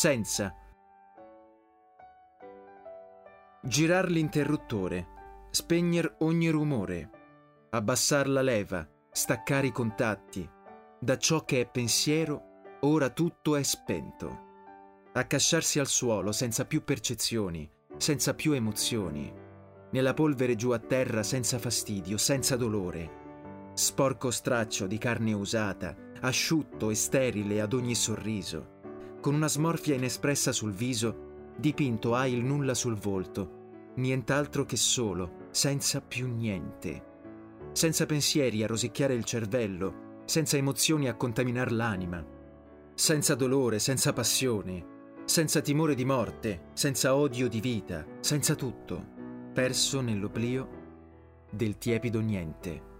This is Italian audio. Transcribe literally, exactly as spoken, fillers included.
senza. Girar l'interruttore, spegner ogni rumore, abbassar la leva, staccare i contatti. Da ciò che è pensiero, ora tutto è spento. Accasciarsi al suolo senza più percezioni, senza più emozioni. Nella polvere giù a terra senza fastidio, senza dolore. Sporco straccio di carne usata, asciutto e sterile ad ogni sorriso. Con una smorfia inespressa sul viso, dipinto hai il nulla sul volto, nient'altro che solo, senza più niente. Senza pensieri a rosicchiare il cervello, senza emozioni a contaminar l'anima. Senza dolore, senza passione, senza timore di morte, senza odio di vita, senza tutto, perso nell'oblio del tiepido niente.